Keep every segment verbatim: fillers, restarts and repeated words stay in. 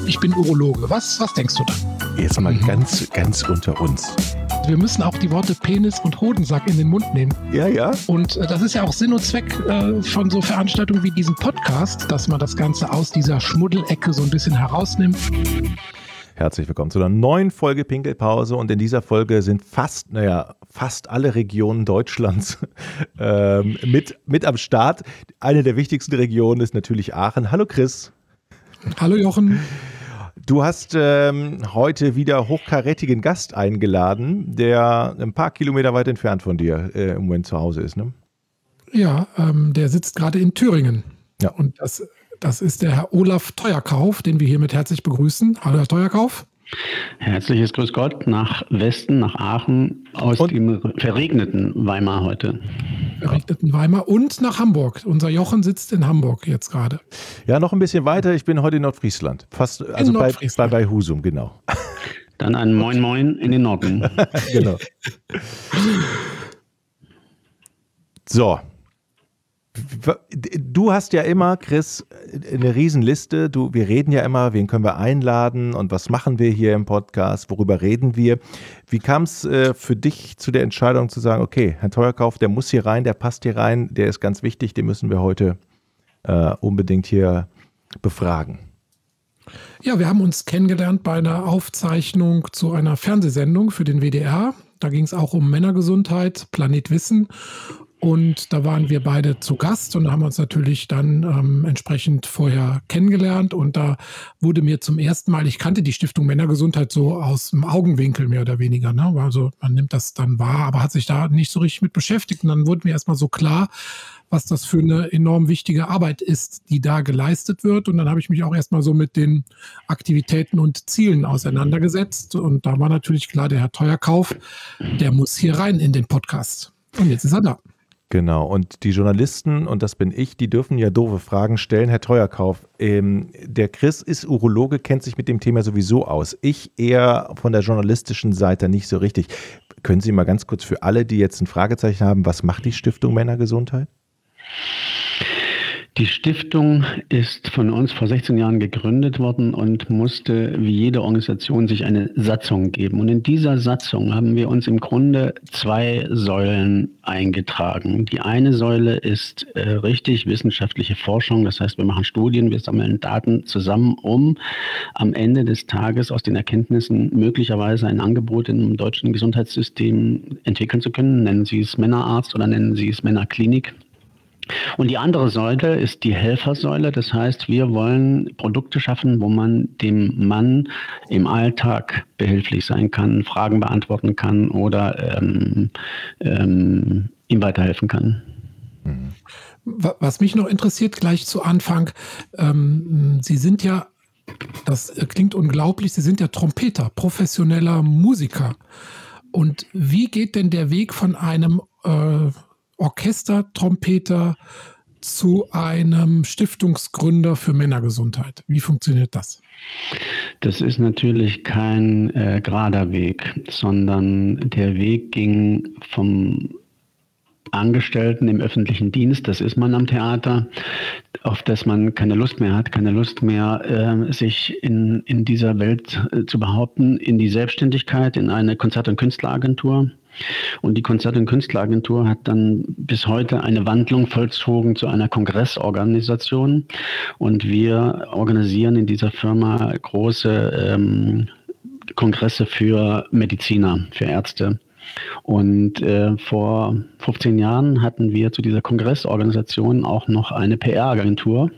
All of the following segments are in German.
ich bin Urologe. Was, was denkst du dann? Jetzt mal ganz, ganz unter uns. Wir müssen auch die Worte Penis und Hodensack in den Mund nehmen. Ja, ja. Und äh, das ist ja auch Sinn und Zweck äh, von so Veranstaltungen wie diesem Podcast, dass man das Ganze aus dieser Schmuddelecke so ein bisschen herausnimmt. Herzlich willkommen zu einer neuen Folge Pinkelpause, und in dieser Folge sind fast, naja, fast alle Regionen Deutschlands ähm, mit, mit am Start. Eine der wichtigsten Regionen ist natürlich Aachen. Hallo Chris. Hallo Jochen. Du hast ähm, heute wieder hochkarätigen Gast eingeladen, der ein paar Kilometer weit entfernt von dir äh, im Moment zu Hause ist, ne? Ja, ähm, der sitzt gerade in Thüringen. Ja. Und das, das ist der Herr Olaf Teuerkauf, den wir hiermit herzlich begrüßen. Hallo Herr Teuerkauf. Herzliches Grüß Gott nach Westen, nach Aachen, aus und dem verregneten Weimar heute. Verregneten Weimar und nach Hamburg. Unser Jochen sitzt in Hamburg jetzt gerade. Ja, noch ein bisschen weiter. Ich bin heute in Nordfriesland. Fast, also bei, bei, bei Husum, genau. Dann ein Moin Moin in den Norden. Genau. So. Du hast ja immer, Chris, eine Riesenliste. Du, wir reden ja immer, wen können wir einladen und was machen wir hier im Podcast, worüber reden wir. Wie kam es äh, für dich zu der Entscheidung zu sagen, okay, Herr Teuerkauf, der muss hier rein, der passt hier rein, der ist ganz wichtig, den müssen wir heute äh, unbedingt hier befragen? Ja, wir haben uns kennengelernt bei einer Aufzeichnung zu einer Fernsehsendung für den W D R. Da ging es auch um Männergesundheit, Planet Wissen. Und da waren wir beide zu Gast und haben uns natürlich dann ähm, entsprechend vorher kennengelernt. Und da wurde mir zum ersten Mal, ich kannte die Stiftung Männergesundheit so aus dem Augenwinkel mehr oder weniger, ne? Also man nimmt das dann wahr, aber hat sich da nicht so richtig mit beschäftigt. Und dann wurde mir erstmal so klar, was das für eine enorm wichtige Arbeit ist, die da geleistet wird. Und dann habe ich mich auch erstmal so mit den Aktivitäten und Zielen auseinandergesetzt. Und da war natürlich klar, der Herr Teuerkauf, der muss hier rein in den Podcast. Und jetzt ist er da. Genau, und die Journalisten, und das bin ich, die dürfen ja doofe Fragen stellen. Herr Teuerkauf, ähm, der Chris ist Urologe, kennt sich mit dem Thema sowieso aus. Ich eher von der journalistischen Seite nicht so richtig. Können Sie mal ganz kurz für alle, die jetzt ein Fragezeichen haben, was macht die Stiftung Männergesundheit? Die Stiftung ist von uns vor sechzehn Jahren gegründet worden und musste wie jede Organisation sich eine Satzung geben. Und in dieser Satzung haben wir uns im Grunde zwei Säulen eingetragen. Die eine Säule ist äh, richtig wissenschaftliche Forschung. Das heißt, wir machen Studien, wir sammeln Daten zusammen, um am Ende des Tages aus den Erkenntnissen möglicherweise ein Angebot im deutschen Gesundheitssystem entwickeln zu können. Nennen Sie es Männerarzt oder nennen Sie es Männerklinik. Und die andere Säule ist die Helfersäule. Das heißt, wir wollen Produkte schaffen, wo man dem Mann im Alltag behilflich sein kann, Fragen beantworten kann oder ähm, ähm, ihm weiterhelfen kann. Was mich noch interessiert, gleich zu Anfang, ähm, Sie sind ja, das klingt unglaublich, Sie sind ja Trompeter, professioneller Musiker. Und wie geht denn der Weg von einem äh, Orchestertrompeter zu einem Stiftungsgründer für Männergesundheit? Wie funktioniert das? Das ist natürlich kein äh, gerader Weg, sondern der Weg ging vom Angestellten im öffentlichen Dienst, das ist man am Theater, auf das man keine Lust mehr hat, keine Lust mehr, äh, sich in, in dieser Welt äh, zu behaupten, in die Selbstständigkeit, in eine Konzert- und Künstleragentur. Und die Konzert- und Künstleragentur hat dann bis heute eine Wandlung vollzogen zu einer Kongressorganisation. Und wir organisieren in dieser Firma große ähm, Kongresse für Mediziner, für Ärzte. Und äh, vor fünfzehn Jahren hatten wir zu dieser Kongressorganisation auch noch eine P R-Agentur.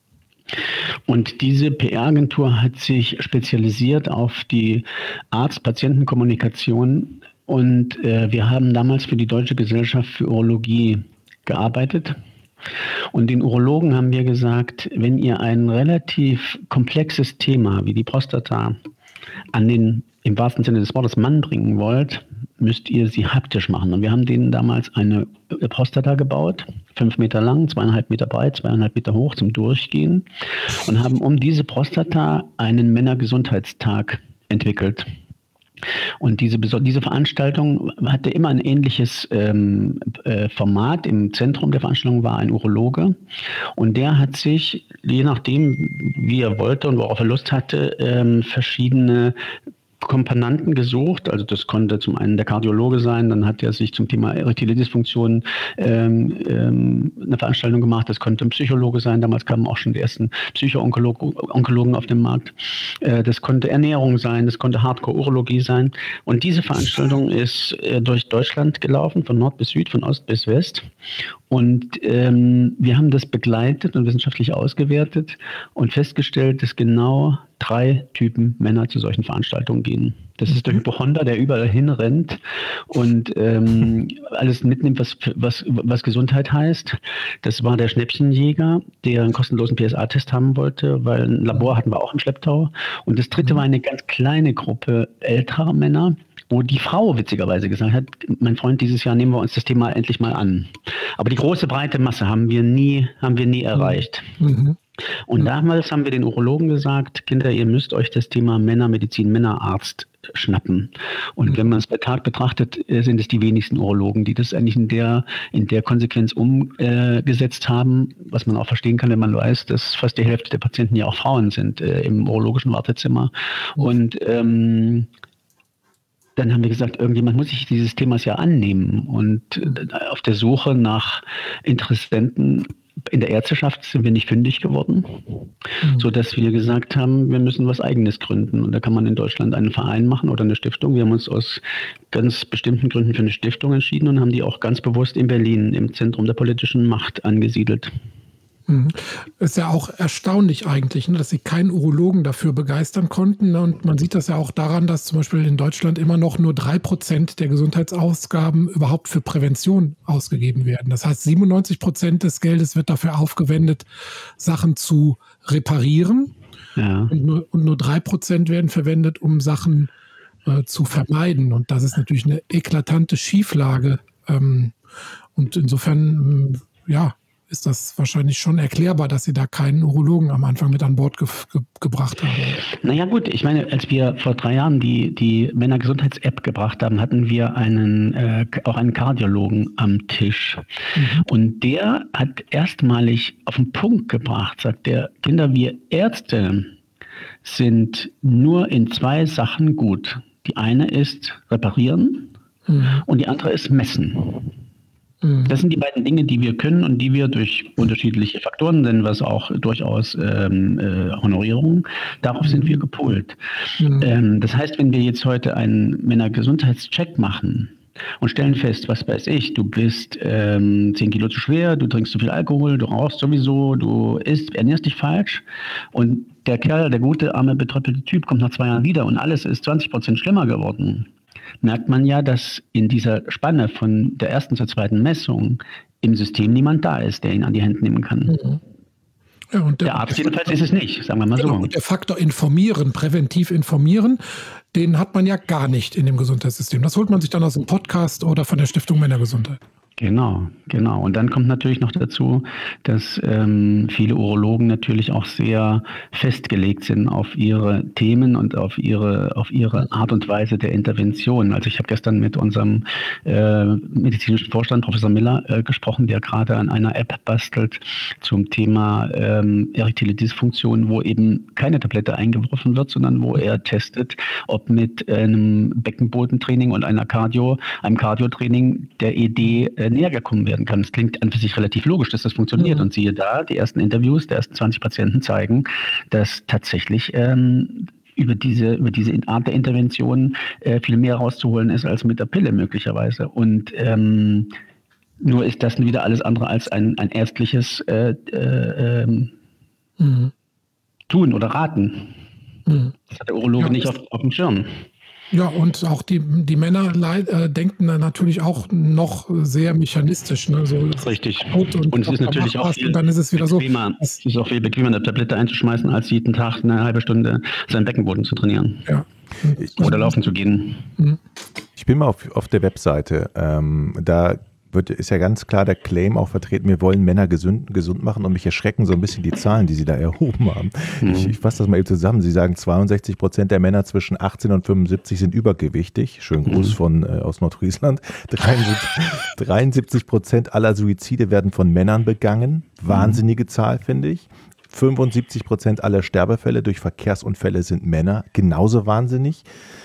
Und diese P R-Agentur hat sich spezialisiert auf die Arzt-Patienten-Kommunikation. Und äh, wir haben damals für die Deutsche Gesellschaft für Urologie gearbeitet. Und den Urologen haben wir gesagt, wenn ihr ein relativ komplexes Thema wie die Prostata an den, im wahrsten Sinne des Wortes, Mann bringen wollt, müsst ihr sie haptisch machen. Und wir haben denen damals eine Prostata gebaut, fünf Meter lang, zweieinhalb Meter breit, zweieinhalb Meter hoch zum Durchgehen und haben um diese Prostata einen Männergesundheitstag entwickelt. Und diese, diese Veranstaltung hatte immer ein ähnliches ähm, äh, Format. Im Zentrum der Veranstaltung war ein Urologe und der hat sich, je nachdem, wie er wollte und worauf er Lust hatte, ähm, verschiedene Komponenten gesucht, also das konnte zum einen der Kardiologe sein, dann hat er sich zum Thema erektile Dysfunktion ähm, ähm, eine Veranstaltung gemacht, das konnte ein Psychologe sein, damals kamen auch schon die ersten Psycho-Onkologen auf den Markt, äh, das konnte Ernährung sein, das konnte Hardcore-Urologie sein und diese Veranstaltung ist äh, durch Deutschland gelaufen, von Nord bis Süd, von Ost bis West und ähm, wir haben das begleitet und wissenschaftlich ausgewertet und festgestellt, dass genau drei Typen Männer zu solchen Veranstaltungen gehen. Das ist der Hypochonder, der überall hinrennt und ähm, alles mitnimmt, was, was, was Gesundheit heißt. Das war der Schnäppchenjäger, der einen kostenlosen P S A-Test haben wollte, weil ein Labor hatten wir auch im Schlepptau. Und das dritte war eine ganz kleine Gruppe älterer Männer, wo die Frau witzigerweise gesagt hat, mein Freund, dieses Jahr nehmen wir uns das Thema endlich mal an. Aber die große breite Masse haben wir nie, haben wir nie erreicht. Mhm. Und damals haben wir den Urologen gesagt, Kinder, ihr müsst euch das Thema Männermedizin, Männerarzt schnappen. Und wenn man es bei Tag betrachtet, sind es die wenigsten Urologen, die das eigentlich in der, in der Konsequenz umgesetzt haben, was man auch verstehen kann, wenn man weiß, dass fast die Hälfte der Patienten ja auch Frauen sind äh, im urologischen Wartezimmer. Und ähm, dann haben wir gesagt, irgendjemand muss sich dieses Themas ja annehmen. Und äh, auf der Suche nach Interessenten in der Ärzteschaft sind wir nicht fündig geworden, mhm. sodass wir gesagt haben, wir müssen was Eigenes gründen. Und da kann man in Deutschland einen Verein machen oder eine Stiftung. Wir haben uns aus ganz bestimmten Gründen für eine Stiftung entschieden und haben die auch ganz bewusst in Berlin im Zentrum der politischen Macht angesiedelt. Ist ja auch erstaunlich eigentlich, ne, dass sie keinen Urologen dafür begeistern konnten. Ne? Und man sieht das ja auch daran, dass zum Beispiel in Deutschland immer noch nur drei Prozent der Gesundheitsausgaben überhaupt für Prävention ausgegeben werden. Das heißt, siebenundneunzig Prozent des Geldes wird dafür aufgewendet, Sachen zu reparieren. Ja. Und nur, und nur drei Prozent werden verwendet, um Sachen äh, zu vermeiden. Und das ist natürlich eine eklatante Schieflage. Ähm, und insofern, äh, ja, ist das wahrscheinlich schon erklärbar, dass Sie da keinen Urologen am Anfang mit an Bord ge- ge- gebracht haben. Naja gut, ich meine, als wir vor drei Jahren die, die Männergesundheits-App gebracht haben, hatten wir einen, äh, auch einen Kardiologen am Tisch. Mhm. Und der hat erstmalig auf den Punkt gebracht, sagt der, Kinder, wir Ärzte sind nur in zwei Sachen gut. Die eine ist reparieren mhm. und die andere ist messen. Das sind die beiden Dinge, die wir können und die wir durch unterschiedliche Faktoren, nennen wir es auch durchaus ähm, äh, Honorierung, darauf sind wir gepolt. Mhm. Ähm, das heißt, wenn wir jetzt heute einen Männergesundheitscheck machen und stellen fest, was weiß ich, du bist ähm, zehn Kilo zu schwer, du trinkst zu viel Alkohol, du rauchst sowieso, du isst, ernährst dich falsch und der Kerl, der gute, arme, betröppelte Typ kommt nach zwei Jahren wieder und alles ist zwanzig Prozent schlimmer geworden, merkt man ja, dass in dieser Spanne von der ersten zur zweiten Messung im System niemand da ist, der ihn an die Hand nehmen kann. Mhm. Ja, und der, der Arzt jedenfalls ist es nicht, sagen wir mal genau, so. Und der Faktor informieren, präventiv informieren, den hat man ja gar nicht in dem Gesundheitssystem. Das holt man sich dann aus dem Podcast oder von der Stiftung Männergesundheit. Genau, genau. Und dann kommt natürlich noch dazu, dass ähm, viele Urologen natürlich auch sehr festgelegt sind auf ihre Themen und auf ihre, auf ihre Art und Weise der Intervention. Also ich habe gestern mit unserem äh, medizinischen Vorstand, Professor Miller, äh, gesprochen, der gerade an einer App bastelt zum Thema ähm, erektile Dysfunktion, wo eben keine Tablette eingeworfen wird, sondern wo er testet, ob mit einem Beckenbodentraining und einer Cardio, einem Cardio-Training der E D äh, näher gekommen werden kann. Es klingt an für sich relativ logisch, dass das funktioniert. Mhm. Und siehe da, die ersten Interviews der ersten zwanzig Patienten zeigen, dass tatsächlich ähm, über diese, über diese Art der Intervention äh, viel mehr rauszuholen ist als mit der Pille möglicherweise. Und ähm, nur ist das wieder alles andere als ein, ein ärztliches äh, äh, ähm, mhm. Tun oder Raten. Mhm. Das hat der Urologe ja, nicht auf, auf dem Schirm. Ja, und auch die, die Männer leid, äh, denken dann natürlich auch noch sehr mechanistisch. Ne? So richtig. Und, und es ist natürlich auch viel, dann ist es wieder bequemer, so, es ist auch viel bequemer, eine Tablette einzuschmeißen, als jeden Tag eine halbe Stunde seinen Beckenboden zu trainieren. Ja. Ich, oder laufen zu gehen. Ich bin mal auf, auf der Webseite. Ähm, da wird, ist ja ganz klar der Claim auch vertreten, wir wollen Männer gesund, gesund machen, und mich erschrecken so ein bisschen die Zahlen, die Sie da erhoben haben. Mhm. Ich, ich fasse das mal eben zusammen. Sie sagen, zweiundsechzig Prozent der Männer zwischen achtzehn und fünfundsiebzig sind übergewichtig. Schönen Gruß mhm. von, äh, aus Nordfriesland. dreiundsiebzig Prozent aller Suizide werden von Männern begangen. Wahnsinnige Zahl, finde ich. fünfundsiebzig Prozent aller Sterbefälle durch Verkehrsunfälle sind Männer. Genauso wahnsinnig.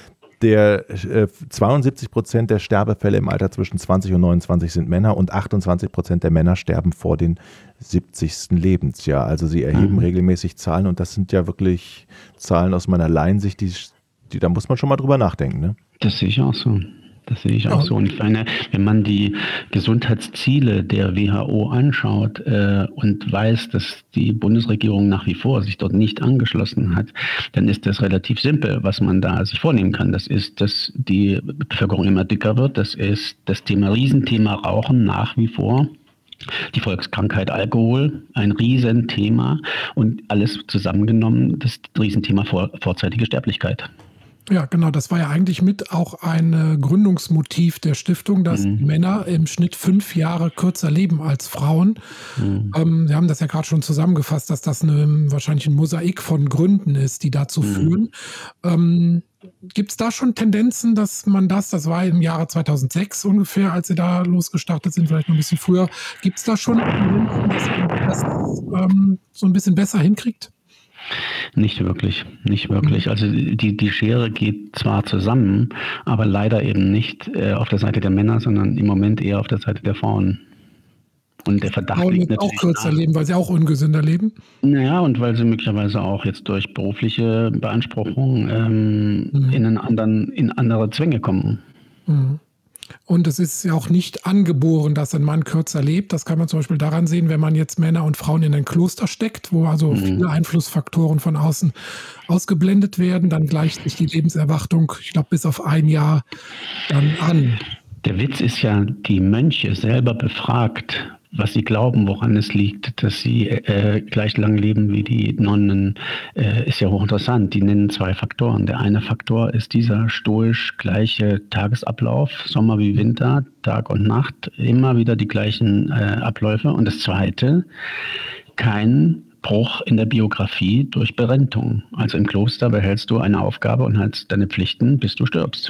Der äh, zweiundsiebzig Prozent der Sterbefälle im Alter zwischen zwanzig und neunundzwanzig sind Männer, und achtundzwanzig Prozent der Männer sterben vor den siebzigsten Lebensjahr. Also sie erheben mhm. regelmäßig Zahlen, und das sind ja wirklich Zahlen aus meiner Laiensicht, die, die, da muss man schon mal drüber nachdenken. Ne? Das sehe ich auch so. Das sehe ich auch so. Und eine, wenn man die Gesundheitsziele der W H O anschaut äh, und weiß, dass die Bundesregierung nach wie vor sich dort nicht angeschlossen hat, dann ist das relativ simpel, was man da sich vornehmen kann. Das ist, dass die Bevölkerung immer dicker wird. Das ist das Thema, Riesenthema Rauchen nach wie vor. Die Volkskrankheit Alkohol, ein Riesenthema, und alles zusammengenommen das Riesenthema vor, vorzeitige Sterblichkeit. Ja, genau. Das war ja eigentlich mit auch ein äh, Gründungsmotiv der Stiftung, dass mhm. Männer im Schnitt fünf Jahre kürzer leben als Frauen. Mhm. Ähm, wir haben das ja gerade schon zusammengefasst, dass das eine, wahrscheinlich ein Mosaik von Gründen ist, die dazu mhm. führen. Ähm, Gibt es da schon Tendenzen, dass man das, das war im Jahre zweitausendsechs ungefähr, als Sie da losgestartet sind, vielleicht noch ein bisschen früher, gibt es da schon Tendenzen, dass man das ähm, so ein bisschen besser hinkriegt? Nicht wirklich, nicht wirklich. Also die, die Schere geht zwar zusammen, aber leider eben nicht äh, auf der Seite der Männer, sondern im Moment eher auf der Seite der Frauen. Und der Verdacht Frauen liegt auch natürlich kürzer nach. leben, weil sie auch ungesünder leben? Naja, und weil sie möglicherweise auch jetzt durch berufliche Beanspruchung ähm, mhm. in, einen anderen, in andere Zwänge kommen. Mhm. Und es ist ja auch nicht angeboren, dass ein Mann kürzer lebt. Das kann man zum Beispiel daran sehen, wenn man jetzt Männer und Frauen in ein Kloster steckt, wo also mhm. viele Einflussfaktoren von außen ausgeblendet werden. Dann gleicht sich die Lebenserwartung, ich glaube, bis auf ein Jahr dann an. Der Witz ist ja, die Mönche selber befragt, was sie glauben, woran es liegt, dass sie äh, gleich lang leben wie die Nonnen, äh, ist ja hochinteressant. Die nennen zwei Faktoren. Der eine Faktor ist dieser stoisch gleiche Tagesablauf, Sommer wie Winter, Tag und Nacht, immer wieder die gleichen äh, Abläufe. Und das zweite, kein Bruch in der Biografie durch Berentung. Also im Kloster behältst du eine Aufgabe und hast deine Pflichten, bis du stirbst.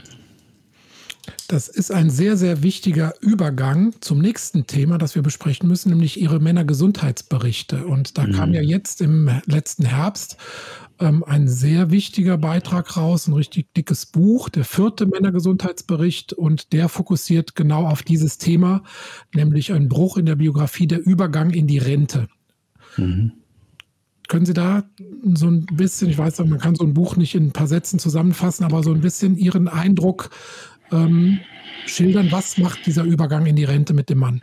Das ist ein sehr, sehr wichtiger Übergang zum nächsten Thema, das wir besprechen müssen, nämlich Ihre Männergesundheitsberichte. Und da mhm. kam ja jetzt im letzten Herbst ähm, ein sehr wichtiger Beitrag raus, ein richtig dickes Buch, der vierte Männergesundheitsbericht. Und der fokussiert genau auf dieses Thema, nämlich ein Bruch in der Biografie, der Übergang in die Rente. Mhm. Können Sie da so ein bisschen, ich weiß, man kann so ein Buch nicht in ein paar Sätzen zusammenfassen, aber so ein bisschen Ihren Eindruck Ähm, schildern, was macht dieser Übergang in die Rente mit dem Mann?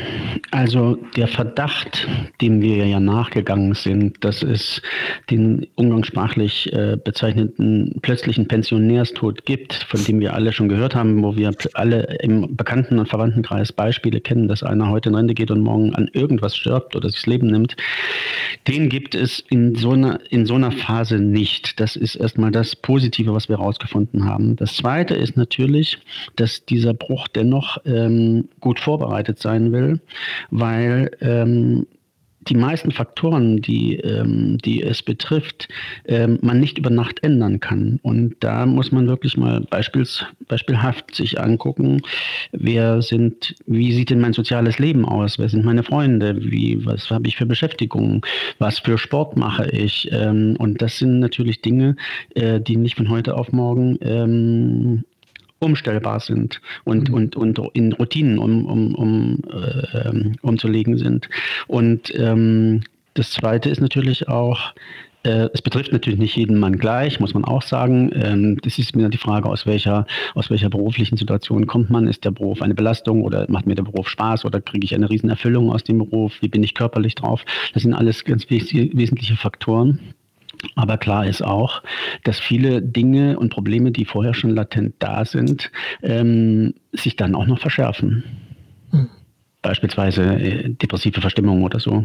Also der Verdacht, dem wir ja nachgegangen sind, dass es den umgangssprachlich äh, bezeichneten plötzlichen Pensionärstod gibt, von dem wir alle schon gehört haben, wo wir alle im Bekannten- und Verwandtenkreis Beispiele kennen, dass einer heute in Rente geht und morgen an irgendwas stirbt oder sich das Leben nimmt, den gibt es in so einer, in so einer Phase nicht. Das ist erstmal das Positive, was wir herausgefunden haben. Das Zweite ist natürlich, dass dieser Bruch dennoch ähm, gut vorbereitet sein will, weil ähm, die meisten Faktoren, die, ähm, die es betrifft, ähm, man nicht über Nacht ändern kann. Und da muss man wirklich mal beispiels, beispielhaft sich angucken, wer sind, wie sieht denn mein soziales Leben aus? Wer sind meine Freunde? Wie, was habe ich für Beschäftigung? Was für Sport mache ich? Ähm, und das sind natürlich Dinge, äh, die nicht von heute auf morgen ähm, umstellbar sind und, mhm. und, und in Routinen um, um, um, äh, umzulegen sind. Und ähm, das Zweite ist natürlich auch, äh, es betrifft natürlich nicht jeden Mann gleich, muss man auch sagen. Ähm, das ist mir die Frage, aus welcher, aus welcher beruflichen Situation kommt man? Ist der Beruf eine Belastung oder macht mir der Beruf Spaß oder kriege ich eine Riesenerfüllung aus dem Beruf? Wie bin ich körperlich drauf? Das sind alles ganz wesentliche Faktoren. Aber klar ist auch, dass viele Dinge und Probleme, die vorher schon latent da sind, ähm, sich dann auch noch verschärfen. Hm. Beispielsweise äh, depressive Verstimmung oder so.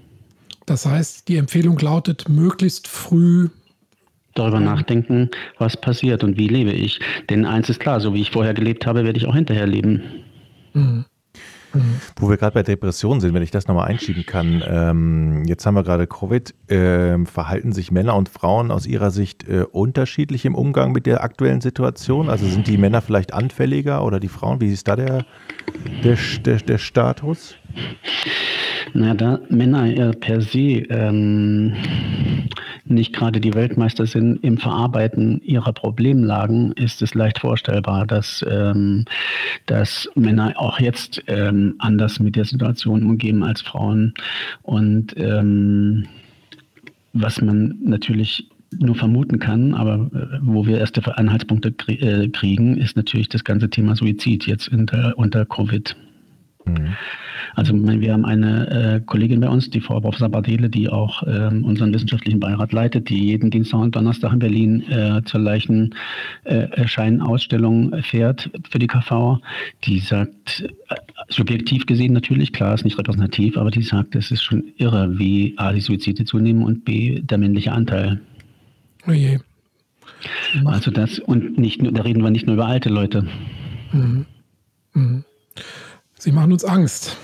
Das heißt, die Empfehlung lautet, möglichst früh darüber nachdenken, was passiert und wie lebe ich. Denn eins ist klar, so wie ich vorher gelebt habe, werde ich auch hinterher leben. Hm. Wo wir gerade bei Depressionen sind, wenn ich das nochmal einschieben kann. Ähm, jetzt haben wir gerade Covid. Ähm, verhalten sich Männer und Frauen aus Ihrer Sicht äh, unterschiedlich im Umgang mit der aktuellen Situation? Also sind die Männer vielleicht anfälliger oder die Frauen? Wie ist da der, der, der, der Status? Na, da Männer ja per se ähm, nicht gerade die Weltmeister sind im Verarbeiten ihrer Problemlagen, ist es leicht vorstellbar, dass, ähm, dass Männer auch jetzt ähm, anders mit der Situation umgehen als Frauen. Und ähm, was man natürlich nur vermuten kann, aber äh, wo wir erste Anhaltspunkte krie- äh, kriegen, ist natürlich das ganze Thema Suizid jetzt unter, unter Covid. Mhm. Also wir haben eine äh, Kollegin bei uns, die Frau Professor Bardele, die auch ähm, unseren wissenschaftlichen Beirat leitet, die jeden Dienstag und Donnerstag in Berlin äh, zur Leichenerscheinausstellung äh, fährt für die K V. Die sagt, äh, subjektiv gesehen natürlich, klar, ist nicht repräsentativ, aber die sagt, es ist schon irre, wie A, die Suizide zunehmen und B, der männliche Anteil. Oh je. Also das, und nicht nur, da reden wir nicht nur über alte Leute. Mhm. Mhm. Sie machen uns Angst.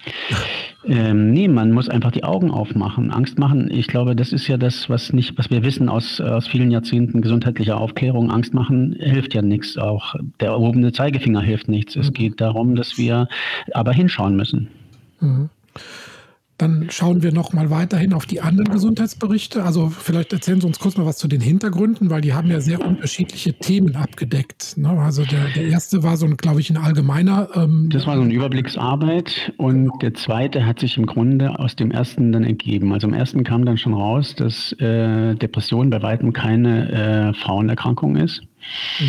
Ähm, nee, man muss einfach die Augen aufmachen, Angst machen. Ich glaube, das ist ja das, was nicht, was wir wissen aus, aus vielen Jahrzehnten gesundheitlicher Aufklärung. Angst machen hilft ja nichts. Auch der erhobene Zeigefinger hilft nichts. Es geht darum, dass wir aber hinschauen müssen. Mhm. Dann schauen wir noch mal weiterhin auf die anderen Gesundheitsberichte. Also vielleicht erzählen Sie uns kurz mal was zu den Hintergründen, weil die haben ja sehr unterschiedliche Themen abgedeckt. Ne? Also der, der erste war so, ein, glaube ich, ein allgemeiner. Ähm, Das war so eine Überblicksarbeit und der zweite hat sich im Grunde aus dem ersten dann ergeben. Also im ersten kam dann schon raus, dass äh, Depression bei weitem keine äh, Frauenerkrankung ist. Mhm.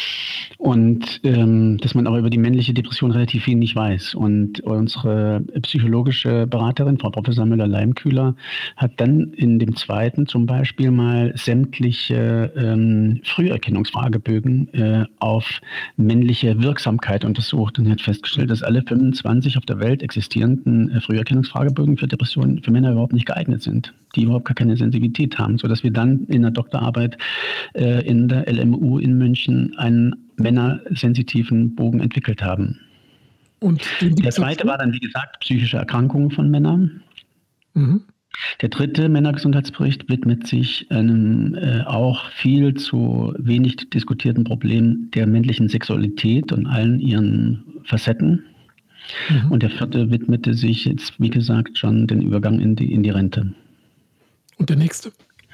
Und ähm, dass man aber über die männliche Depression relativ wenig weiß. Und unsere psychologische Beraterin, Frau Professor Müller-Leimkühler, hat dann in dem zweiten zum Beispiel mal sämtliche ähm, Früherkennungsfragebögen äh, auf männliche Wirksamkeit untersucht und hat festgestellt, dass alle fünfundzwanzig auf der Welt existierenden äh, Früherkennungsfragebögen für Depressionen für Männer überhaupt nicht geeignet sind, die überhaupt gar keine Sensibilität haben, sodass wir dann in der Doktorarbeit äh, in der L M U in München einen männersensitiven Bogen entwickelt haben. Und der zweite war dann, wie gesagt, psychische Erkrankungen von Männern. Mhm. Der dritte Männergesundheitsbericht widmet sich einem äh, auch viel zu wenig diskutierten Problem der männlichen Sexualität und allen ihren Facetten. Mhm. Und der vierte widmete sich jetzt, wie gesagt, schon den Übergang in die, in die Rente. Und der nächste?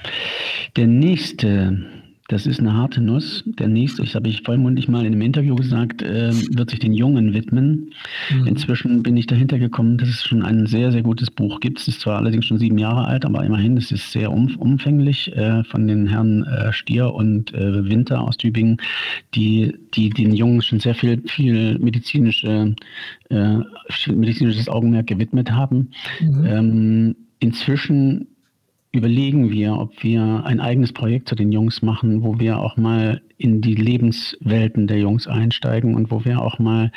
Der nächste, das ist eine harte Nuss. Der nächste, das habe ich vollmundig mal in einem Interview gesagt, äh, wird sich den Jungen widmen. Mhm. Inzwischen bin ich dahinter gekommen, dass es schon ein sehr, sehr gutes Buch gibt. Es ist zwar allerdings schon sieben Jahre alt, aber immerhin, es ist sehr umf- umfänglich äh, von den Herren äh, Stier und äh, Winter aus Tübingen, die, die den Jungen schon sehr viel, viel medizinische, äh, medizinisches Augenmerk gewidmet haben. Mhm. Ähm, inzwischen überlegen wir, ob wir ein eigenes Projekt zu den Jungs machen, wo wir auch mal in die Lebenswelten der Jungs einsteigen und wo wir auch mal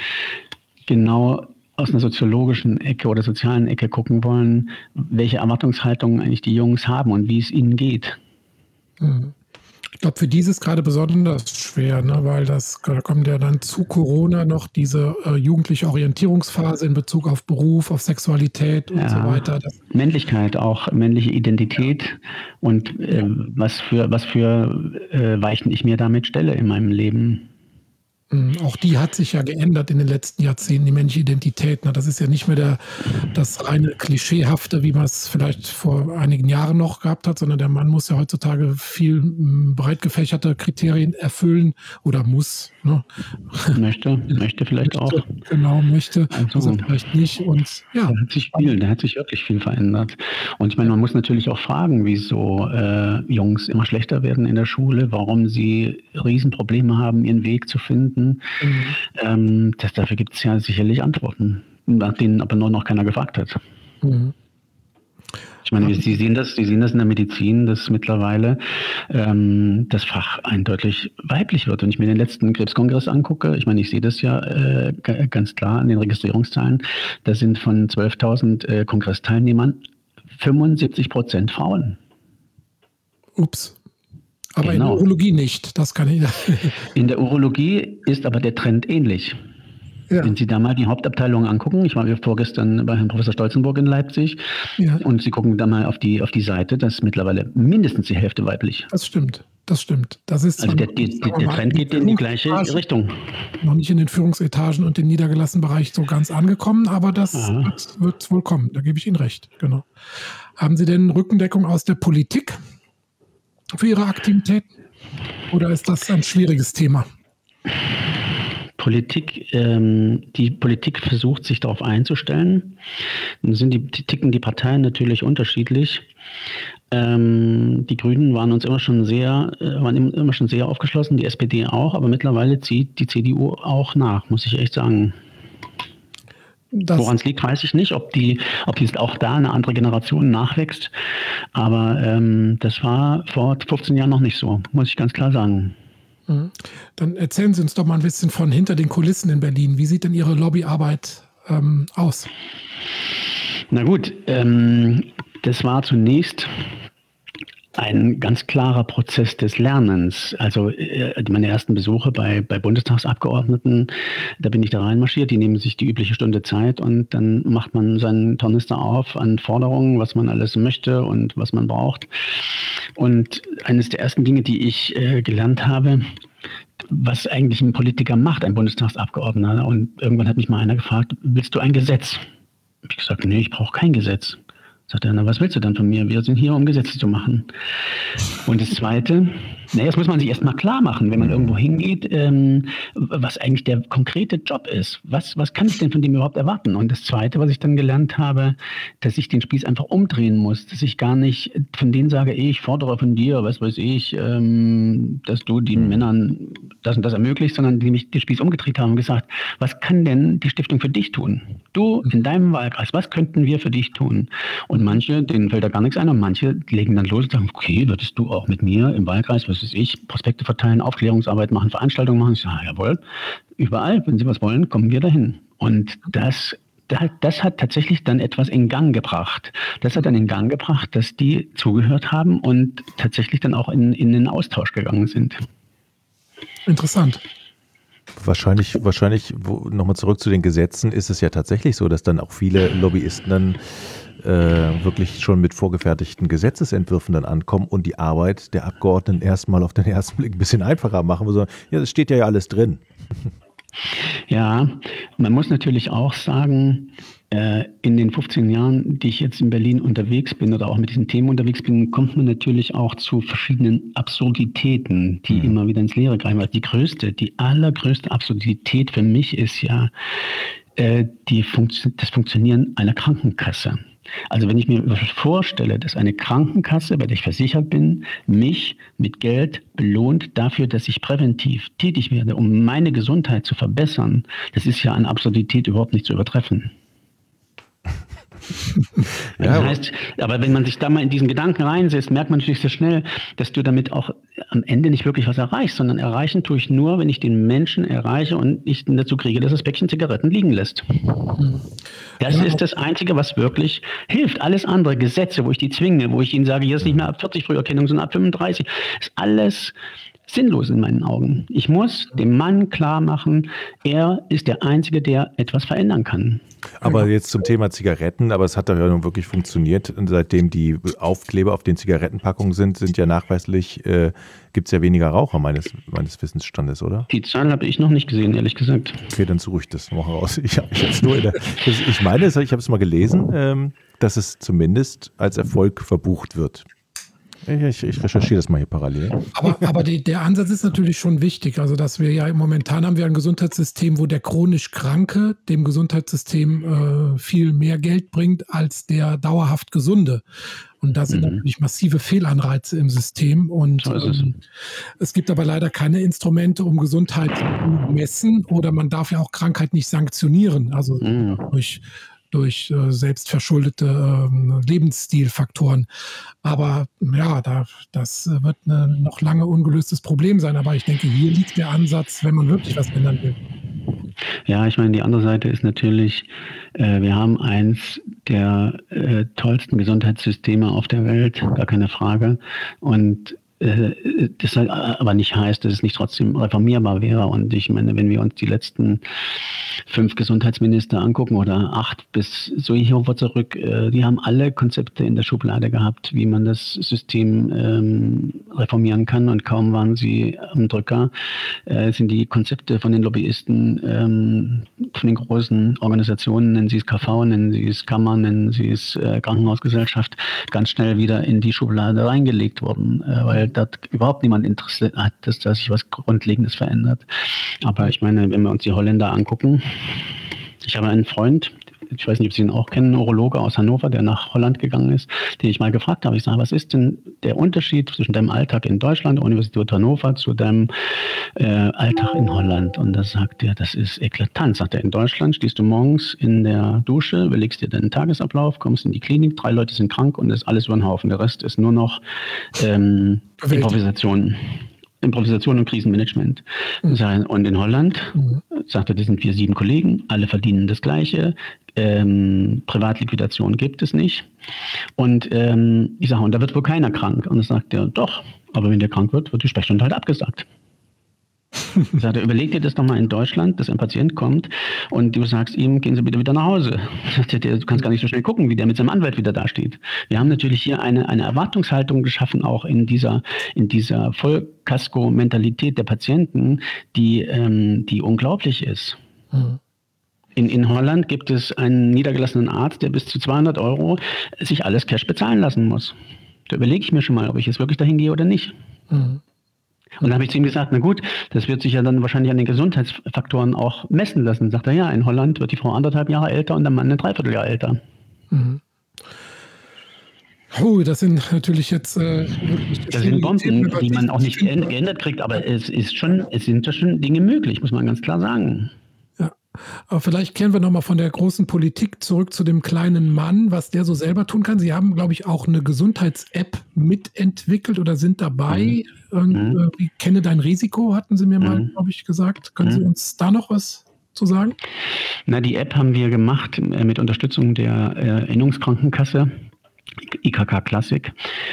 genau aus einer soziologischen Ecke oder sozialen Ecke gucken wollen, welche Erwartungshaltungen eigentlich die Jungs haben und wie es ihnen geht. Mhm. Ich glaube, für die ist es gerade besonders schwer, ne? Weil das, da kommt ja dann zu Corona noch diese äh, jugendliche Orientierungsphase in Bezug auf Beruf, auf Sexualität und ja, so weiter. Das Männlichkeit, auch männliche Identität ja. und äh, was für, was für äh, Weichen ich mir damit stelle in meinem Leben. Auch die hat sich ja geändert in den letzten Jahrzehnten, die männliche Identität. Das ist ja nicht mehr der, das reine Klischeehafte, wie man es vielleicht vor einigen Jahren noch gehabt hat, sondern der Mann muss ja heutzutage viel breit gefächerte Kriterien erfüllen oder muss. Ne? Möchte, möchte vielleicht möchte, auch. Genau, möchte, also, also vielleicht nicht. Und ja. Da hat sich viel, da hat sich wirklich viel verändert. Und ich meine, man muss natürlich auch fragen, wieso äh, Jungs immer schlechter werden in der Schule, warum sie Riesenprobleme haben, ihren Weg zu finden. Mhm. Ähm, das, dafür gibt es ja sicherlich Antworten, nach denen aber nur noch keiner gefragt hat. Mhm. Ich meine, Sie sehen das, Sie sehen das in der Medizin, dass mittlerweile ähm, das Fach eindeutig weiblich wird. Wenn ich mir den letzten Krebskongress angucke, ich meine, ich sehe das ja äh, g- ganz klar an den Registrierungszahlen, da sind von zwölftausend äh, Kongressteilnehmern fünfundsiebzig Prozent Frauen. Ups. Aber genau. In der Urologie nicht, das kann ich. In der Urologie ist aber der Trend ähnlich. Ja. Wenn Sie da mal die Hauptabteilung angucken, ich war vorgestern bei Herrn Professor Stolzenburg in Leipzig, Ja. und Sie gucken da mal auf die, auf die Seite, das ist mittlerweile mindestens die Hälfte weiblich. Das stimmt, das stimmt. Das ist Also der, die, die, der Trend geht in die gleiche Richtung. Noch nicht in den Führungsetagen und im niedergelassenen Bereich so ganz angekommen, aber das Aha. wird, wird wohl kommen. Da gebe ich Ihnen recht. Genau. Haben Sie denn Rückendeckung aus der Politik für Ihre Aktivitäten? Oder ist das ein schwieriges Thema? Politik, ähm, die Politik versucht, sich darauf einzustellen. Dann sind die, die ticken die Parteien natürlich unterschiedlich. Ähm, die Grünen waren uns immer schon sehr, äh, waren immer schon sehr aufgeschlossen, die S P D auch, aber mittlerweile zieht die C D U auch nach, muss ich echt sagen. Woran es liegt, weiß ich nicht, ob die, ob die auch da eine andere Generation nachwächst. Aber ähm, das war vor fünfzehn Jahren noch nicht so, muss ich ganz klar sagen. Dann erzählen Sie uns doch mal ein bisschen von hinter den Kulissen in Berlin. Wie sieht denn Ihre Lobbyarbeit ähm, aus? Na gut, ähm, das war zunächst ein ganz klarer Prozess des Lernens. Also äh, meine ersten Besuche bei, bei Bundestagsabgeordneten, da bin ich da reinmarschiert, die nehmen sich die übliche Stunde Zeit und dann macht man seinen Tornister auf an Forderungen, was man alles möchte und was man braucht. Und eines der ersten Dinge, die ich äh, gelernt habe, was eigentlich ein Politiker macht, ein Bundestagsabgeordneter. Und irgendwann hat mich mal einer gefragt, willst du ein Gesetz? Ich habe gesagt, nee, ich brauche kein Gesetz. Sagt er, na, was willst du dann von mir? Wir sind hier, um Gesetze zu machen. Und das Zweite, naja, das muss man sich erstmal klar machen, wenn man irgendwo hingeht, ähm, was eigentlich der konkrete Job ist. Was, was kann ich denn von dem überhaupt erwarten? Und das Zweite, was ich dann gelernt habe, dass ich den Spieß einfach umdrehen muss, dass ich gar nicht von denen sage, ey, ich fordere von dir, was weiß ich, ähm, dass du den Männern das und das ermöglicht, sondern die mich den Spieß umgedreht haben und gesagt, was kann denn die Stiftung für dich tun? Du in deinem Wahlkreis, was könnten wir für dich tun? Und manche, denen fällt da gar nichts ein, und manche legen dann los und sagen, okay, würdest du auch mit mir im Wahlkreis, was weiß ich, Prospekte verteilen, Aufklärungsarbeit machen, Veranstaltungen machen? Ich sage, jawohl, überall, wenn Sie was wollen, kommen wir dahin. Und das, das hat tatsächlich dann etwas in Gang gebracht. Das hat dann in Gang gebracht, dass die zugehört haben und tatsächlich dann auch in, in den Austausch gegangen sind. Interessant. Wahrscheinlich, wahrscheinlich nochmal zurück zu den Gesetzen, ist es ja tatsächlich so, dass dann auch viele Lobbyisten dann äh, wirklich schon mit vorgefertigten Gesetzesentwürfen dann ankommen und die Arbeit der Abgeordneten erstmal auf den ersten Blick ein bisschen einfacher machen. So, ja, das steht ja alles drin. Ja, man muss natürlich auch sagen, äh, in den fünfzehn Jahren, die ich jetzt in Berlin unterwegs bin oder auch mit diesen Themen unterwegs bin, kommt man natürlich auch zu verschiedenen Absurditäten, die mhm. immer wieder ins Leere greifen. Also die größte, die allergrößte Absurdität für mich ist ja äh, die Funktio- das Funktionieren einer Krankenkasse. Also wenn ich mir vorstelle, dass eine Krankenkasse, bei der ich versichert bin, mich mit Geld belohnt dafür, dass ich präventiv tätig werde, um meine Gesundheit zu verbessern, das ist ja an Absurdität überhaupt nicht zu übertreffen. Das Ja, heißt, aber wenn man sich da mal in diesen Gedanken reinsetzt, merkt man natürlich sehr schnell, dass du damit auch am Ende nicht wirklich was erreichst, sondern erreichen tue ich nur, wenn ich den Menschen erreiche und ich ihn dazu kriege, dass das Päckchen Zigaretten liegen lässt. Das ist das Einzige, was wirklich hilft. Alles andere, Gesetze, wo ich die zwinge, wo ich ihnen sage, hier ist nicht mehr ab vierzig Früherkennung, sondern ab fünfunddreißig, ist alles sinnlos in meinen Augen. Ich muss dem Mann klar machen, er ist der Einzige, der etwas verändern kann. Aber jetzt zum Thema Zigaretten, aber es hat doch ja nun wirklich funktioniert. Und seitdem die Aufkleber auf den Zigarettenpackungen sind, sind ja nachweislich, äh, gibt es ja weniger Raucher meines, meines Wissensstandes, oder? Die Zahl habe ich noch nicht gesehen, ehrlich gesagt. Okay, dann suche ich das noch raus. Ich, ich, jetzt nur in der, ich meine, ich habe es mal gelesen, ähm, dass es zumindest als Erfolg verbucht wird. Ich, ich recherchiere das mal hier parallel. Aber, aber die, der Ansatz ist natürlich schon wichtig. Also, dass wir ja momentan haben wir ein Gesundheitssystem, wo der chronisch Kranke dem Gesundheitssystem äh, viel mehr Geld bringt als der dauerhaft Gesunde. Und da sind mhm. natürlich massive Fehlanreize im System. Und so ist es. Ähm, es gibt aber leider keine Instrumente, um Gesundheit zu messen. Oder man darf ja auch Krankheit nicht sanktionieren. Also mhm. durch durch äh, selbstverschuldete äh, Lebensstilfaktoren. Aber ja, da, das wird ein noch lange ungelöstes Problem sein. Aber ich denke, hier liegt der Ansatz, wenn man wirklich was ändern will. Ja, ich meine, die andere Seite ist natürlich, äh, wir haben eins der äh, tollsten Gesundheitssysteme auf der Welt, gar keine Frage. Und äh, das aber nicht heißt, dass es nicht trotzdem reformierbar wäre. Und ich meine, wenn wir uns die letzten fünf Gesundheitsminister angucken oder acht bis so hier zurück, äh, die haben alle Konzepte in der Schublade gehabt, wie man das System ähm, reformieren kann. Und kaum waren sie am Drücker, äh, sind die Konzepte von den Lobbyisten, ähm, von den großen Organisationen, nennen sie es K V, nennen sie es Kammer, nennen sie es äh, Krankenhausgesellschaft, ganz schnell wieder in die Schublade reingelegt worden, äh, weil dort überhaupt niemand Interesse hat, dass da sich was Grundlegendes verändert. Aber ich meine, wenn wir uns die Holländer angucken, ich habe einen Freund, ich weiß nicht, ob Sie ihn auch kennen, ein Urologe aus Hannover, der nach Holland gegangen ist, den ich mal gefragt habe. Ich sage, was ist denn der Unterschied zwischen deinem Alltag in Deutschland, Universität Hannover, zu deinem äh, Alltag in Holland? Und da sagt er, das ist eklatant. Sagt er, in Deutschland stehst du morgens in der Dusche, überlegst dir deinen Tagesablauf, kommst in die Klinik, drei Leute sind krank und das ist alles über den Haufen. Der Rest ist nur noch ähm, Improvisation. Improvisation und Krisenmanagement. Mhm. Und in Holland, mhm. sagt er, das sind wir sieben Kollegen, alle verdienen das Gleiche, ähm, Privatliquidation gibt es nicht. Und ähm, ich sage, und da wird wohl keiner krank. Und dann sagt er, doch, aber wenn der krank wird, wird die Sprechstunde halt abgesagt. Ich sagte, überleg dir das doch mal in Deutschland, dass ein Patient kommt und du sagst ihm, gehen Sie bitte wieder nach Hause. Sagt er, du kannst gar nicht so schnell gucken, wie der mit seinem Anwalt wieder dasteht. Wir haben natürlich hier eine, eine Erwartungshaltung geschaffen, auch in dieser, in dieser Vollkasko-Mentalität der Patienten, die, ähm, die unglaublich ist. Mhm. In, in Holland gibt es einen niedergelassenen Arzt, der bis zu zweihundert Euro sich alles Cash bezahlen lassen muss. Da überlege ich mir schon mal, ob ich jetzt wirklich dahin gehe oder nicht. Mhm. Und dann habe ich zu ihm gesagt, na gut, das wird sich ja dann wahrscheinlich an den Gesundheitsfaktoren auch messen lassen. Sagt er, ja, in Holland wird die Frau anderthalb Jahre älter und der Mann ein Dreivierteljahr älter. Mhm. Oh, das sind natürlich jetzt äh, das sind Bomben, Themen, die man auch nicht geändert, geändert kriegt, aber es ist schon, es sind ja schon Dinge möglich, muss man ganz klar sagen. Aber vielleicht kehren wir nochmal von der großen Politik zurück zu dem kleinen Mann, was der so selber tun kann. Sie haben, glaube ich, auch eine Gesundheits-App mitentwickelt oder sind dabei. Mhm. Und, äh, ich kenne dein Risiko, hatten Sie mir mal, mhm. glaube ich, gesagt. Können mhm. Sie uns da noch was zu sagen? Na, die App haben wir gemacht äh, mit Unterstützung der äh, Erinnerungskrankenkasse. I K K Classic.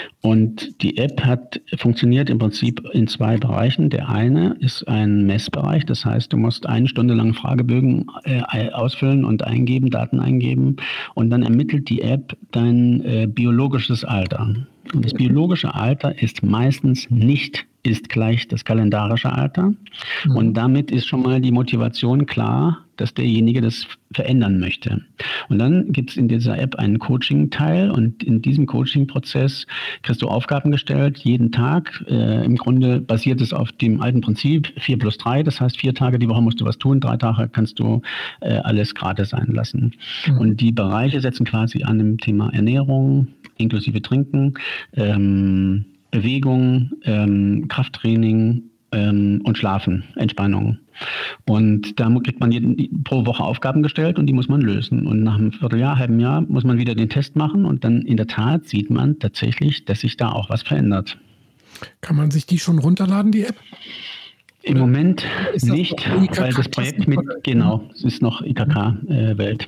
Und die App hat funktioniert im Prinzip in zwei Bereichen. Der eine ist ein Messbereich, das heißt, du musst eine Stunde lang Fragebögen äh, ausfüllen und eingeben, Daten eingeben und dann ermittelt die App dein äh, biologisches Alter. Und das biologische Alter ist meistens nicht ist gleich das kalendarische Alter. Mhm. Und damit ist schon mal die Motivation klar, dass derjenige das verändern möchte. Und dann gibt es in dieser App einen Coaching-Teil und in diesem Coaching-Prozess kriegst du Aufgaben gestellt, jeden Tag. Äh, im Grunde basiert es auf dem alten Prinzip vier plus drei, das heißt vier Tage die Woche musst du was tun, drei Tage kannst du äh, alles gerade sein lassen. Mhm. Und die Bereiche setzen quasi an dem Thema Ernährung, inklusive Trinken, ähm, Bewegung, ähm, Krafttraining ähm, und Schlafen, Entspannung. Und da kriegt man jeden, pro Woche Aufgaben gestellt und die muss man lösen. Und nach einem Vierteljahr, halben Jahr muss man wieder den Test machen und dann in der Tat sieht man tatsächlich, dass sich da auch was verändert. Kann man sich die schon runterladen, die App? Im Oder Moment nicht, weil das Projekt mit, genau, es ist noch I K K-Welt. Äh,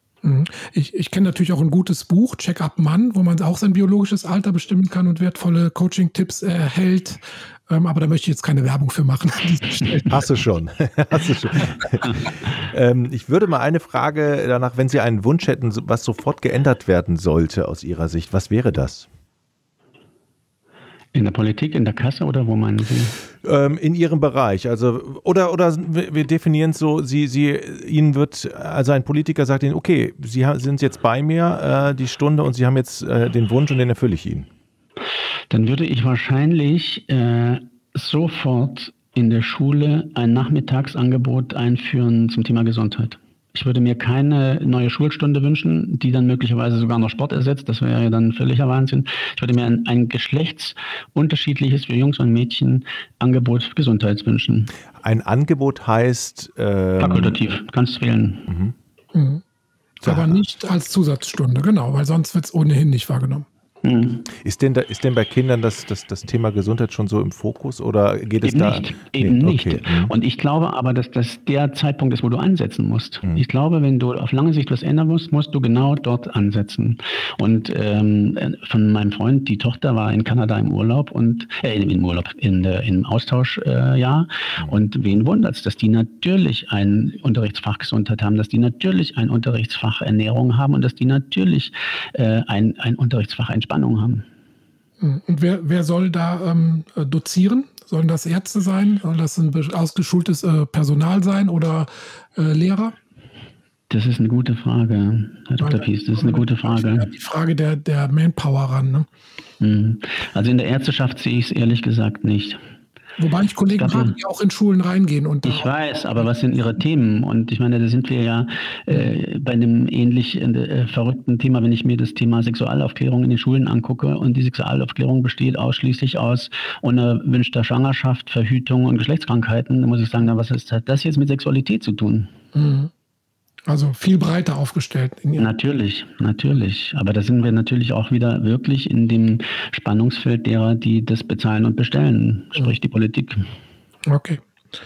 Ich, ich kenne natürlich auch ein gutes Buch, Check-up Mann, wo man auch sein biologisches Alter bestimmen kann und wertvolle Coaching-Tipps erhält. Ähm, aber da möchte ich jetzt keine Werbung für machen. Hast du schon. Hast du schon. ähm, ich würde mal eine Frage danach, wenn Sie einen Wunsch hätten, was sofort geändert werden sollte aus Ihrer Sicht, was wäre das? In der Politik, in der Kasse oder wo meinen Sie? Ähm, in Ihrem Bereich. Also, oder, oder wir definieren es so, Sie, Sie, Ihnen wird, also ein Politiker sagt Ihnen, okay, Sie sind jetzt bei mir äh, die Stunde und Sie haben jetzt äh, den Wunsch und den erfülle ich Ihnen. Dann würde ich wahrscheinlich äh, sofort in der Schule ein Nachmittagsangebot einführen zum Thema Gesundheit. Ich würde mir keine neue Schulstunde wünschen, die dann möglicherweise sogar noch Sport ersetzt. Das wäre ja dann völliger Wahnsinn. Ich würde mir ein, ein geschlechtsunterschiedliches für Jungs und Mädchen Angebot Gesundheit wünschen. Ein Angebot heißt... Ähm, fakultativ, kannst wählen. Mhm. Mhm. Aber nicht als Zusatzstunde, genau, weil sonst wird es ohnehin nicht wahrgenommen. Mhm. Ist denn, da, ist denn bei Kindern das, das, das Thema Gesundheit schon so im Fokus oder geht es Eben da? nicht, eben Nee, nicht. okay. Mhm. Und ich glaube aber, dass das der Zeitpunkt ist, wo du ansetzen musst. Mhm. Ich glaube, wenn du auf lange Sicht was ändern musst, musst du genau dort ansetzen. Und ähm, von meinem Freund, die Tochter war in Kanada im Urlaub und äh, im Urlaub, in der, im Austauschjahr. Äh, Jahr. Mhm. Und wen wundert es, dass die natürlich ein Unterrichtsfach Gesundheit haben, dass die natürlich ein Unterrichtsfach Ernährung haben und dass die natürlich äh, ein, ein Unterrichtsfach Entspannung haben. Und wer, wer soll da ähm, dozieren? Sollen das Ärzte sein? Soll das ein ausgeschultes äh, Personal sein oder äh, Lehrer? Das ist eine gute Frage, Herr Doktor Pies, das ist eine gute Frage. Die Frage der, der Manpower ran. Ne? Also in der Ärzteschaft sehe ich es ehrlich gesagt nicht. Wobei ich Kollegen Ich habe, die auch in Schulen reingehen. Und ich weiß, aber was sind Ihre Themen? Und ich meine, da sind wir ja äh, bei einem ähnlich äh, verrückten Thema, wenn ich mir das Thema Sexualaufklärung in den Schulen angucke. Und die Sexualaufklärung besteht ausschließlich aus unerwünschter Schwangerschaft, Verhütung und Geschlechtskrankheiten. Da muss ich sagen, na, was ist, hat das jetzt mit Sexualität zu tun? Mhm. Also viel breiter aufgestellt. Natürlich, natürlich. Aber da sind wir natürlich auch wieder wirklich in dem Spannungsfeld derer, die das bezahlen und bestellen, sprich die Politik. Okay.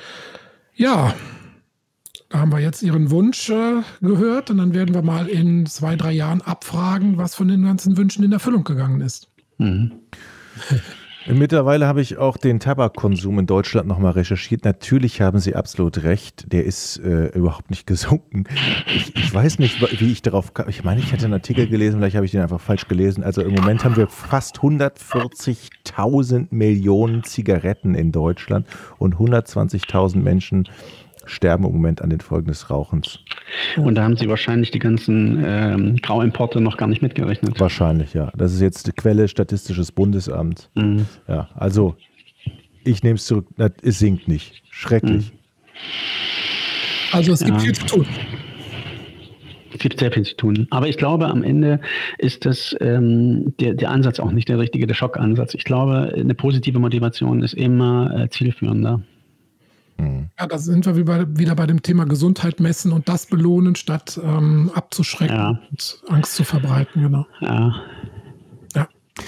Ja, da haben wir jetzt Ihren Wunsch äh, gehört und dann werden wir mal in zwei, drei Jahren abfragen, was von den ganzen Wünschen in Erfüllung gegangen ist. Mhm. Mittlerweile habe ich auch den Tabakkonsum in Deutschland nochmal recherchiert. Natürlich haben Sie absolut recht, der ist äh, überhaupt nicht gesunken. Ich, ich weiß nicht, wie ich darauf kam. Ich meine, ich hätte einen Artikel gelesen, vielleicht habe ich den einfach falsch gelesen. Also im Moment haben wir fast hundertvierzigtausend Millionen Zigaretten in Deutschland und hundertzwanzigtausend Menschen sterben im Moment an den Folgen des Rauchens. Und da haben Sie wahrscheinlich die ganzen ähm, Grauimporte noch gar nicht mitgerechnet. Wahrscheinlich, ja. Das ist jetzt die Quelle Statistisches Bundesamt. Mhm. Ja, also ich nehme es zurück, es sinkt nicht. Schrecklich. Mhm. Also es gibt Ja. viel zu tun. Es gibt sehr viel zu tun. Aber ich glaube, am Ende ist das ähm, der, der Ansatz auch nicht der richtige, der Schockansatz. Ich glaube, eine positive Motivation ist immer äh, zielführender. Ja, da sind wir wieder bei, wieder bei dem Thema Gesundheit messen und das belohnen, statt ähm, abzuschrecken Ja. und Angst zu verbreiten. Genau. Ja. Ja.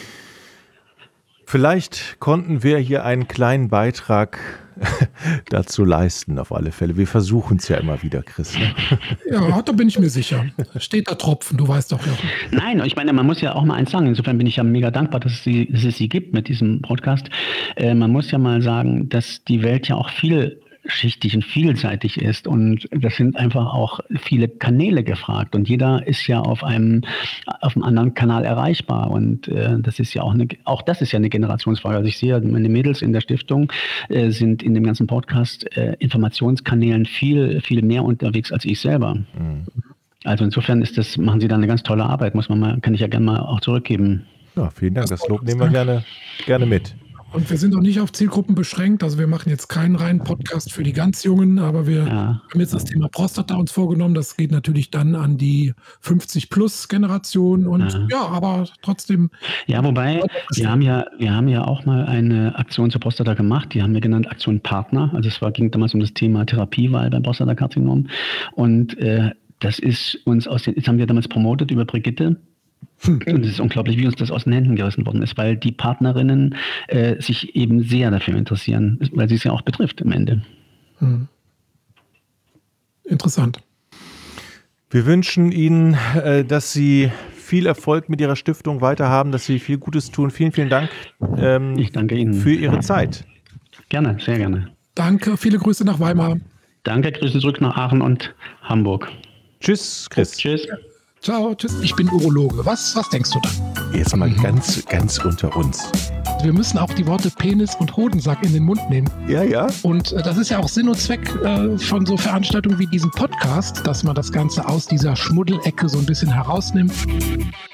Vielleicht konnten wir hier einen kleinen Beitrag dazu leisten, auf alle Fälle. Wir versuchen es ja immer wieder, Chris. Ne? Ja, da bin ich mir sicher. Steht da Tropfen, du weißt doch ja. Nein, ich meine, man muss ja auch mal eins sagen. Insofern bin ich ja mega dankbar, dass es sie, dass es sie gibt mit diesem Podcast. Äh, man muss ja mal sagen, dass die Welt ja auch vielschichtig und vielseitig ist und das sind einfach auch viele Kanäle gefragt und jeder ist ja auf einem auf einem anderen Kanal erreichbar und äh, das ist ja auch eine auch das ist ja eine Generationsfrage. Also ich sehe, meine Mädels in der Stiftung äh, sind in dem ganzen Podcast äh, Informationskanälen viel viel mehr unterwegs als ich selber. Mhm. Also insofern ist das, machen Sie da eine ganz tolle Arbeit, muss man mal, kann ich ja gerne mal auch zurückgeben. Ja, vielen Dank. Das Lob nehmen wir gerne, gerne mit. Und wir sind auch nicht auf Zielgruppen beschränkt. Also wir machen jetzt keinen reinen Podcast für die ganz Jungen, aber wir Ja. haben jetzt das Thema Prostata uns vorgenommen. Das geht natürlich dann an die fünfzig-plus-Generation und Ja. ja, aber trotzdem. Ja, wobei, wir haben ja, wir haben ja auch mal eine Aktion zur Prostata gemacht, die haben wir genannt Aktion Partner. Also es war, ging damals um das Thema Therapiewahl beim Prostatakarzinom. Und äh, das ist uns aus den, das haben wir damals promotet über Brigitte. Und es ist unglaublich, wie uns das aus den Händen gerissen worden ist, weil die Partnerinnen äh, sich eben sehr dafür interessieren, weil sie es ja auch betrifft am Ende. Hm. Interessant. Wir wünschen Ihnen, äh, dass Sie viel Erfolg mit Ihrer Stiftung weiterhaben, dass Sie viel Gutes tun. Vielen, vielen Dank ähm, Ich danke Ihnen. für Ihre Zeit. Gerne, sehr gerne. Danke, viele Grüße nach Weimar. Danke, Grüße zurück nach Aachen und Hamburg. Tschüss, Chris. Tschüss. Ciao, tschüss. Ich bin Urologe. Was, was denkst du da? Jetzt mal ganz, ganz unter uns. Wir müssen auch die Worte Penis und Hodensack in den Mund nehmen. Ja, ja. Und äh, das ist ja auch Sinn und Zweck äh, von so Veranstaltungen wie diesem Podcast, dass man das Ganze aus dieser Schmuddelecke so ein bisschen herausnimmt.